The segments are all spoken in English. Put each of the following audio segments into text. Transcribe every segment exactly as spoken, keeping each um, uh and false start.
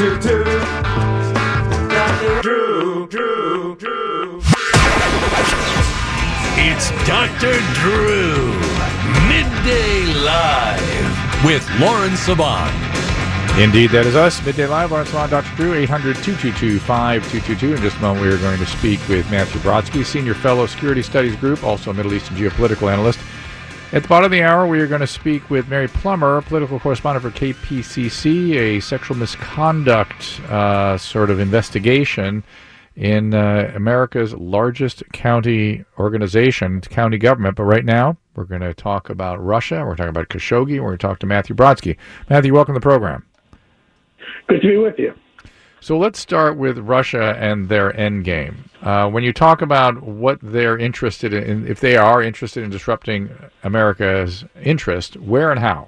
Doctor Drew. Doctor Drew, Drew, Drew. It's Doctor Drew, Midday Live with Lauren Saban. Indeed, that is us. Midday Live, Lauren Saban, Doctor Drew, eight hundred, two two two, five two two two. In just a moment, we are going to speak with Matthew Brodsky, Senior Fellow, Security Studies Group, also a Middle Eastern geopolitical analyst. At the bottom of the hour, we are going to speak with Mary Plummer, political correspondent for K P C C, a sexual misconduct uh, sort of investigation in uh, America's largest county organization, county government. But right now, we're going to talk about Russia. We're talking about Khashoggi. We're going to talk to Matthew Brodsky. Matthew, welcome to the program. Good to be with you. So let's start with Russia and their end game. Uh, when you talk about what they're interested in, if they are interested in disrupting America's interest, where and how?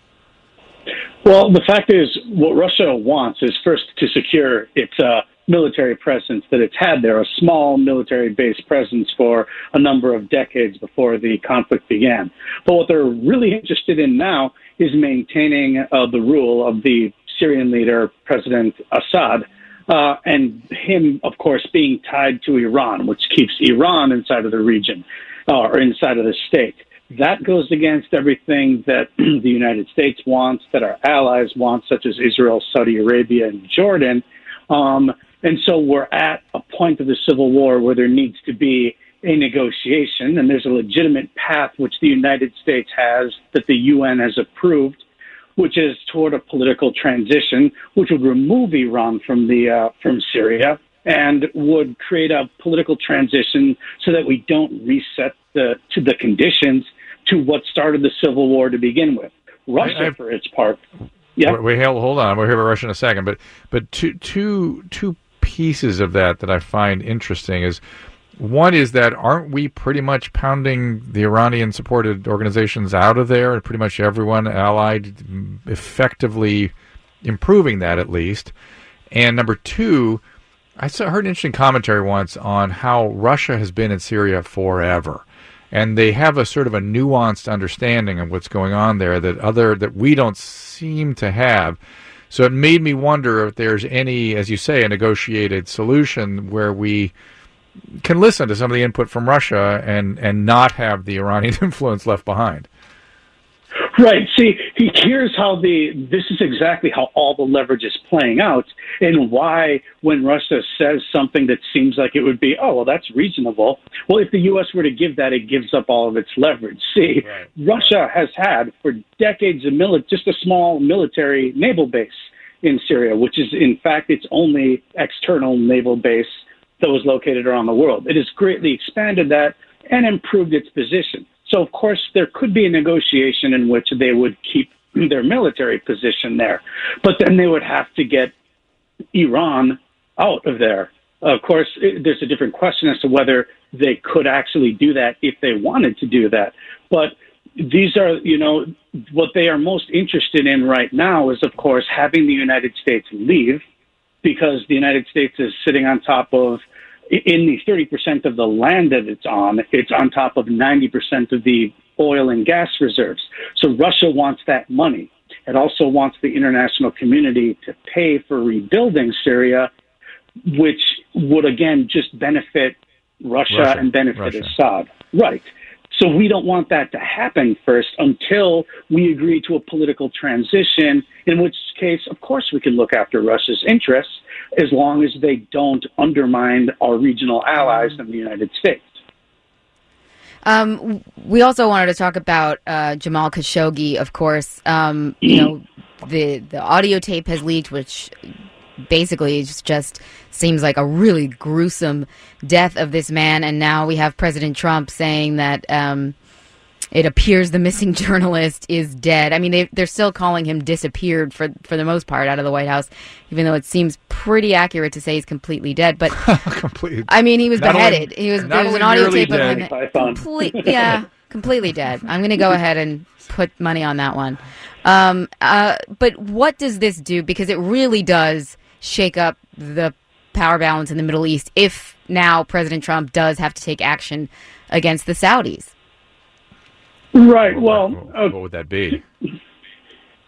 Well, the fact is, what Russia wants is first to secure its uh, military presence that it's had there, a small military-based presence for a number of decades before the conflict began. But what they're really interested in now is maintaining uh, the rule of the Syrian leader, President Assad, uh, and him, of course, being tied to Iran, which keeps Iran inside of the region uh, or inside of the state. That goes against everything that the United States wants, that our allies want, such as Israel, Saudi Arabia, and Jordan. Um, and so we're at a point of the civil war where there needs to be a negotiation, and there's a legitimate path which the United States has, that the U N has approved, which is toward a political transition, which would remove Iran from the uh, from Syria and would create a political transition so that we don't reset the to the conditions to what started the civil war to begin with. Russia, I, I, for its part, yeah. Wait, hold on, we'll hear about Russia in a second, but but two two two pieces of that that I find interesting is. One is that aren't we pretty much pounding the Iranian-supported organizations out of there, and pretty much everyone allied effectively improving that at least? And number two, I saw, heard an interesting commentary once on how Russia has been in Syria forever. And they have a sort of a nuanced understanding of what's going on there that other that we don't seem to have. So it made me wonder if there's any, as you say, a negotiated solution where we can listen to some of the input from Russia and, and not have the Iranian influence left behind. Right. See, here's how the, this is exactly how all the leverage is playing out, and why when Russia says something that seems like it would be, oh, well, that's reasonable. Well, if the U S were to give that, it gives up all of its leverage. See, right. Russia has had for decades a mili- just a small military naval base in Syria, which is in fact its only external naval base that was located around the world. It has greatly expanded that and improved its position. So, of course, there could be a negotiation in which they would keep their military position there. But then they would have to get Iran out of there. Of course, it, there's a different question as to whether they could actually do that if they wanted to do that. But these are, you know, what they are most interested in right now is, of course, having the United States leave, because the United States is sitting on top of, in the thirty percent of the land that it's on, it's on top of ninety percent of the oil and gas reserves. So Russia wants that money. It also wants the international community to pay for rebuilding Syria, which would, again, just benefit Russia, Russia. and benefit Russia. Assad. Right. So we don't want that to happen first until we agree to a political transition, in which case, of course, we can look after Russia's interests as long as they don't undermine our regional allies in the United States. Um, we also wanted to talk about uh, Jamal Khashoggi, of course. Um, you know, the, the audio tape has leaked, which basically just, just seems like a really gruesome death of this man. And now we have President Trump saying that um, it appears the missing journalist is dead. I mean, they, they're still calling him disappeared for for the most part out of the White House, even though it seems pretty accurate to say he's completely dead. But completely. I mean, he was not beheaded. Only, he was there was an audio tape dead. of him. Complete, yeah, completely dead. I'm going to go ahead and put money on that one. Um, uh, but what does this do? Because it really does shake up the power balance in the Middle East if now President Trump does have to take action against the Saudis. Right. What well, would, what would that be?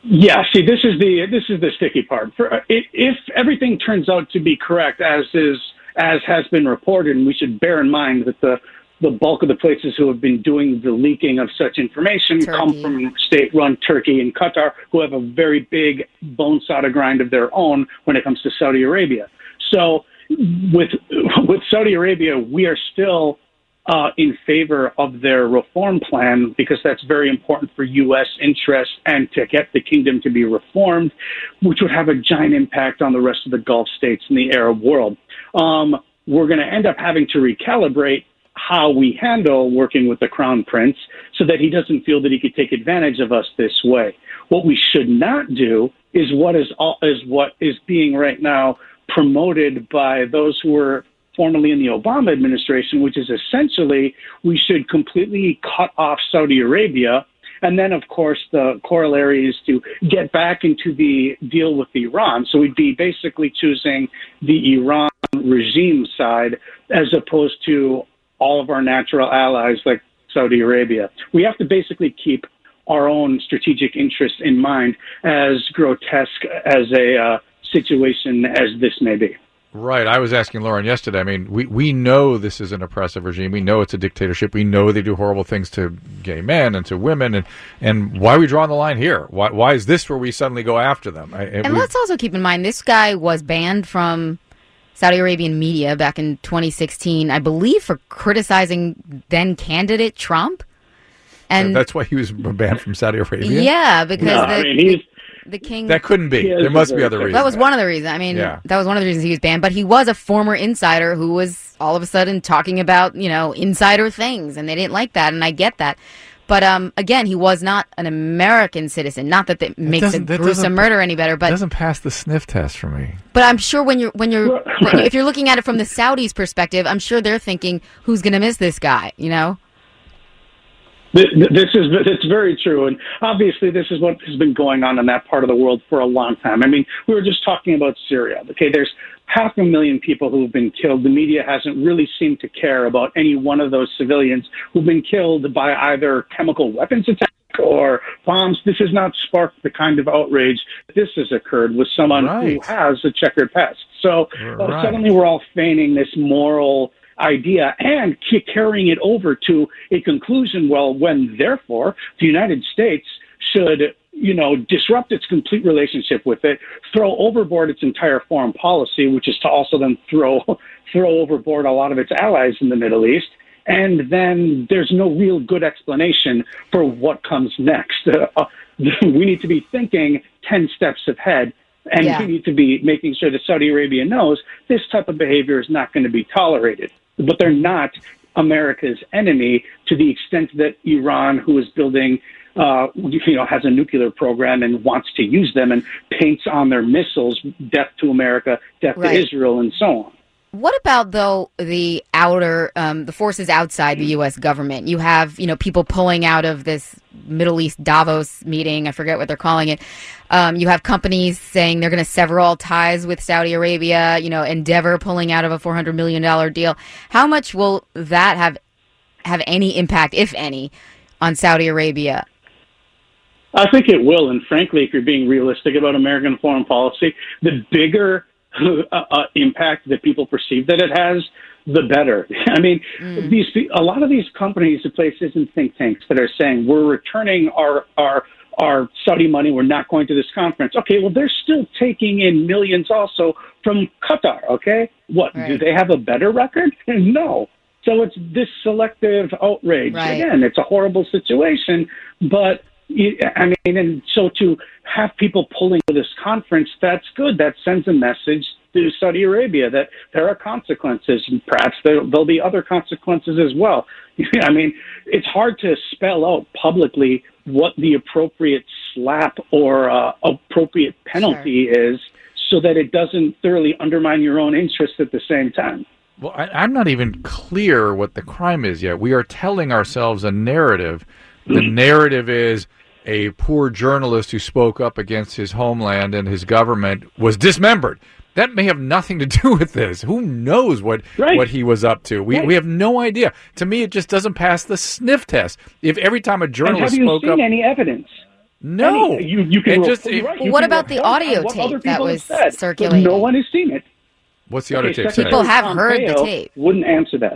Yeah, see, this is the this is the sticky part. For if, if everything turns out to be correct, as is as has been reported, and we should bear in mind that the the bulk of the places who have been doing the leaking of such information Turkey. come from state-run Turkey and Qatar, who have a very big bone saw to grind of their own when it comes to Saudi Arabia. So, with with Saudi Arabia, we are still Uh, in favor of their reform plan, because that's very important for U S interests and to get the kingdom to be reformed, which would have a giant impact on the rest of the Gulf states and the Arab world. Um, we're going to end up having to recalibrate how we handle working with the Crown Prince so that he doesn't feel that he could take advantage of us this way. What we should not do is what is, all, is what is being right now promoted by those who are formerly in the Obama administration, which is essentially we should completely cut off Saudi Arabia. And then, of course, the corollary is to get back into the deal with Iran. So we'd be basically choosing the Iran regime side as opposed to all of our natural allies like Saudi Arabia. We have to basically keep our own strategic interests in mind, as grotesque as a uh, situation as this may be. Right. I was asking Lauren yesterday. I mean, we, we know this is an oppressive regime. We know it's a dictatorship. We know they do horrible things to gay men and to women. And, and why are we drawing the line here? Why, why is this where we suddenly go after them? I, and we, let's also keep in mind, this guy was banned from Saudi Arabian media back in twenty sixteen, I believe, for criticizing then candidate Trump. And that's why he was banned from Saudi Arabia? Yeah, because no, the, I mean, he's, the king... That couldn't be. There must be other reasons. That was one of the reasons. I mean, yeah. that was one of the reasons he was banned. But he was a former insider who was all of a sudden talking about, you know, insider things, and they didn't like that, and I get that. But um, again, he was not an American citizen. Not that that makes a gruesome murder any better, but it doesn't pass the sniff test for me. But I'm sure when you're when you're when, if you're looking at it from the Saudis' perspective, I'm sure they're thinking, who's going to miss this guy? You know. This is it's very true, and obviously this is what has been going on in that part of the world for a long time. I mean, we were just talking about Syria. Okay, there's half a million people who've been killed. The media hasn't really seemed to care about any one of those civilians who've been killed by either chemical weapons attack or bombs. This has not sparked the kind of outrage this has occurred with someone right. who has a checkered past. So uh, right. suddenly we're all feigning this moral idea and carrying it over to a conclusion, well, when therefore the United States should, you know, disrupt its complete relationship with it, throw overboard its entire foreign policy, which is to also then throw throw overboard a lot of its allies in the Middle East, and then there's no real good explanation for what comes next. Uh, we need to be thinking ten steps ahead. And yeah. we need to be making sure that Saudi Arabia knows this type of behavior is not going to be tolerated. But they're not America's enemy to the extent that Iran, who is building, uh, you know, has a nuclear program and wants to use them and paints on their missiles death to America, death right. to Israel, and so on. What about, though, the outer, um, the forces outside the U S government? You have, you know, people pulling out of this Middle East Davos meeting. I forget what they're calling it. Um, you have companies saying they're going to sever all ties with Saudi Arabia, you know, Endeavor pulling out of a four hundred million dollars deal. How much will that have have any impact, if any, on Saudi Arabia? I think it will. And frankly, if you're being realistic about American foreign policy, the bigger uh, impact that people perceive that it has, the better. I mean, mm. these a lot of these companies, the places and think tanks that are saying we're returning our our our Saudi money, we're not going to this conference. Okay, well, they're still taking in millions also from Qatar. Okay, what right. do they have a better record? No. So it's this selective outrage. Right. Again, it's a horrible situation, but. I mean, and so to have people pulling to this conference, that's good. That sends a message to Saudi Arabia that there are consequences, and perhaps there, there'll be other consequences as well. I mean, it's hard to spell out publicly what the appropriate slap or uh, appropriate penalty sure. is so that it doesn't thoroughly undermine your own interests at the same time. Well, I, I'm not even clear what the crime is yet. We are telling ourselves a narrative. The narrative is a poor journalist who spoke up against his homeland and his government was dismembered. That may have nothing to do with this. Who knows what right. what he was up to? We right. we have no idea. To me, it just doesn't pass the sniff test. If every time a journalist and have you spoke seen up, any evidence? No. Any, you, you can And re- just- you're right, Well, you what can about the report on audio what tape other that people have was said, but circulating? no one has seen it. What's the audio Okay, tape Secretary say? People have heard the Pompeo tape. Wouldn't answer that.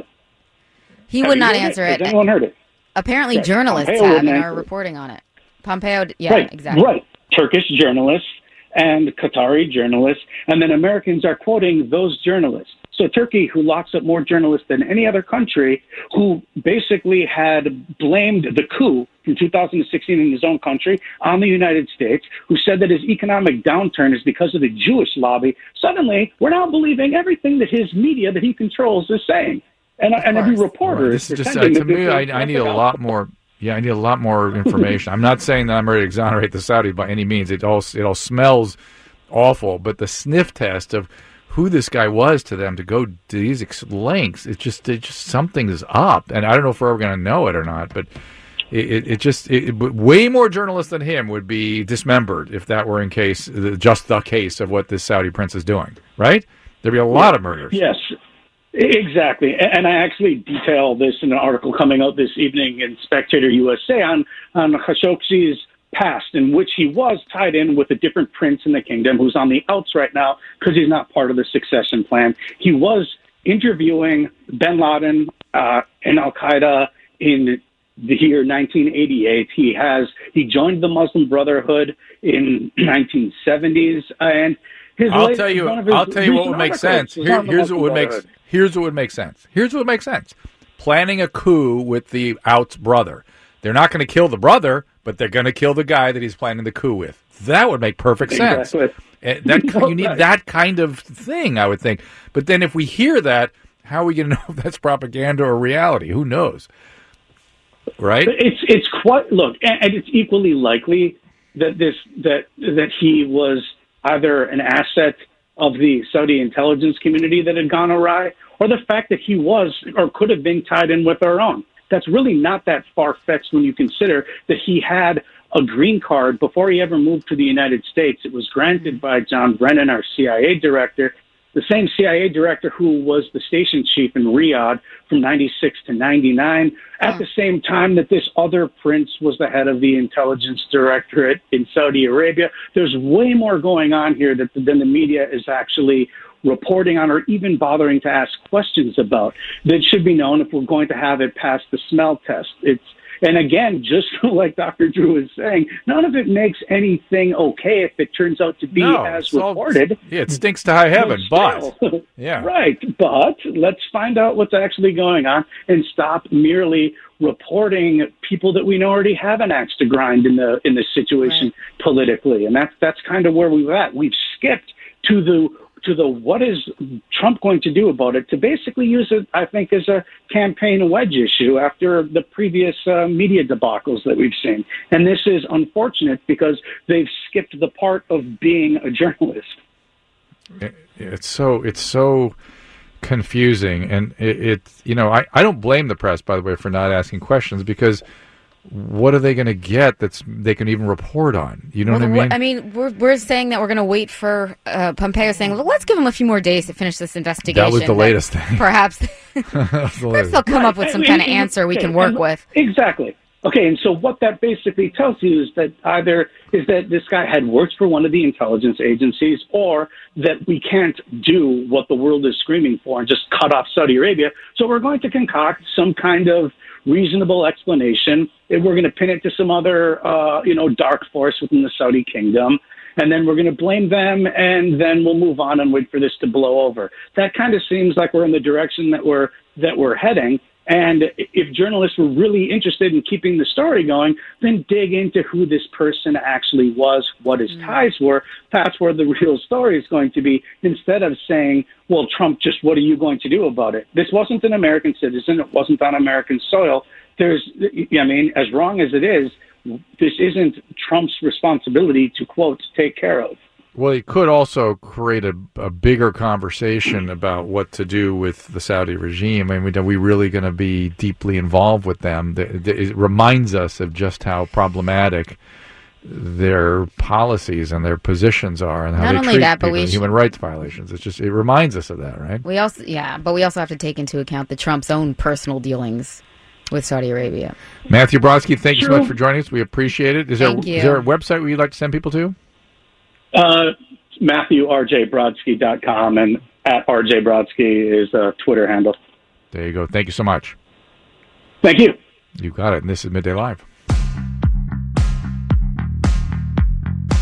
He Have would you not heard answer it? it. Has anyone heard it? Apparently, Right. journalists Pompeo have wouldn't and are answer it. reporting on it. Pompeo, yeah, right, exactly. Right. Turkish journalists and Qatari journalists, and then Americans are quoting those journalists. So Turkey, who locks up more journalists than any other country, who basically had blamed the coup from two thousand sixteen in his own country on the United States, who said that his economic downturn is because of the Jewish lobby, suddenly we're now believing everything that his media that he controls is saying. And, and every course. reporter Right. is This is just uh, pretending to that this me. is I, I need a nothing lot else. more. Yeah, I need a lot more information. I'm not saying that I'm ready to exonerate the Saudis by any means. It all it all smells awful. But the sniff test of who this guy was to them to go to these ex- lengths, it just it just something is up. And I don't know if we're ever going to know it or not. But it, it, it just it, it, but way more journalists than him would be dismembered if that were in case just the case of what this Saudi prince is doing. Right? There'd be a lot of murders. Yes. Exactly. And I actually detail this in an article coming out this evening in Spectator U S A on, on Khashoggi's past, in which he was tied in with a different prince in the kingdom who's on the outs right now because he's not part of the succession plan. He was interviewing bin Laden uh, and Al-Qaeda in the year nineteen eighty-eight. He has he joined the Muslim Brotherhood in nineteen seventies, and his I'll latest- tell you. one of his I'll tell you what recent would make articles sense. was Here, on the here's what Muslim would make. Brotherhood. Here's what would make sense. Here's what would make sense. Planning a coup with the out's brother. They're not going to kill the brother, but they're going to kill the guy that he's planning the coup with. That would make perfect sense. Exactly. And that you need Right. that kind of thing, I would think. But then if we hear that, how are we going to know if that's propaganda or reality? Who knows? Right? It's it's quite look, and, and it's equally likely that this that that he was either an asset of the Saudi intelligence community that had gone awry, or the fact that he was or could have been tied in with our own. That's really not that far-fetched when you consider that he had a green card before he ever moved to the United States. It was granted by John Brennan, our C I A director, the same C I A director who was the station chief in Riyadh from ninety-six to ninety-nine, at the same time that this other prince was the head of the intelligence directorate in Saudi Arabia. There's way more going on here that, than the media is actually reporting on or even bothering to ask questions about that should be known if we're going to have it pass the smell test. It's And again, just like Doctor Drew is saying, none of it makes anything okay if it turns out to be No, as it's all- reported. yeah, it stinks to high heaven, but still. yeah. Right, but let's find out what's actually going on and stop merely reporting people that we know already have an axe to grind in the in this situation Right. politically. And that's that's kind of where we're at. We've skipped to the to the what is Trump going to do about it, to basically use it, I think, as a campaign wedge issue after the previous uh, media debacles that we've seen. And this is unfortunate because they've skipped the part of being a journalist. It- It's so it's so confusing, and it, it you know I, I don't blame the press, by the way, for not asking questions, because what are they going to get that's they can even report on? You know Well, what I the- mean? I mean, we're we're saying that we're going to wait for uh, Pompeo saying, well, let's give him a few more days to finish this investigation. That was the latest thing. Perhaps, That was the perhaps latest. they'll come up with Right. some I kind of mean, answer we okay, can work and- with. Exactly. Okay, and so what that basically tells you is that either is that this guy had worked for one of the intelligence agencies, or that we can't do what the world is screaming for and just cut off Saudi Arabia. So we're going to concoct some kind of reasonable explanation, and we're going to pin it to some other, uh, you know, dark force within the Saudi kingdom, and then we're going to blame them, and then we'll move on and wait for this to blow over. That kind of seems like we're in the direction that we're that we're heading. And if journalists were really interested in keeping the story going, then dig into who this person actually was, what his ties were. That's where the real story is going to be, instead of saying, well, Trump, just what are you going to do about it? This wasn't an American citizen. It wasn't on American soil. There's, I mean, as wrong as it is, this isn't Trump's responsibility to, quote, take care of. Well, it could also create a, a bigger conversation about what to do with the Saudi regime. I mean, are we really going to be deeply involved with them? The- the- It reminds us of just how problematic their policies and their positions are, and how Not they only treat that, but people, we and sh- human rights violations. It's just it reminds us of that, right? We also, yeah, but we also have to take into account the Trump's own personal dealings with Saudi Arabia. Matthew Brodsky, thank you so Sure. much for joining us. We appreciate it. Is there, Thank you. is there a website where you'd like to send people to? Uh, Matthew R J Brodsky dot com and at R J Brodsky is a Twitter handle. There you go. Thank you so much. Thank you. You got it. And this is Midday Live.